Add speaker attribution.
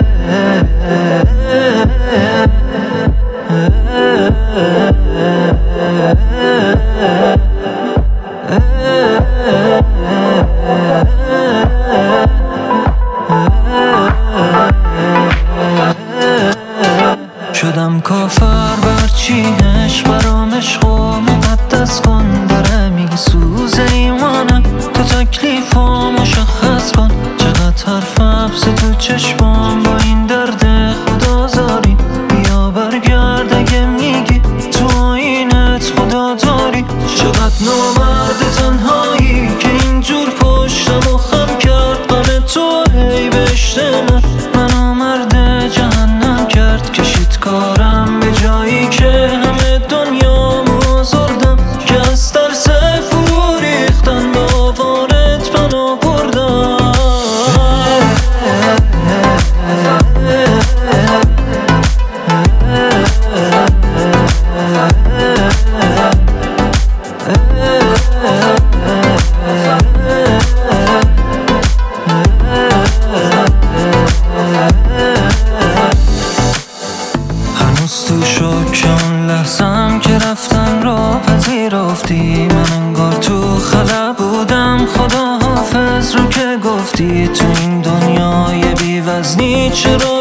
Speaker 1: شدم کافر برچی عشق برام عشق و مقدس کن. داره میگه سوز ایمانم تو تکلیفا مشخص کن. چقدر حرف حبس تو چشمام با این درد خدازاری. بیا برگرد اگه میگی تو آینت خدا داری. چقدر نامرد تنهایی که اینجور پشتم و خم کرد. قم تو هی بهشت من آمرد جهنم کرد. کشید کارم به جایی که همه دنیا مزردم. که از ترس فرو ریختن به آوارت پناه بردم. هنوز تو شوک اون لحظم که رفتن را پذیرفتی. من انگار تو خلا بودم خدا حافظ رو که گفتی. تو این دنیای بی وزنی چرا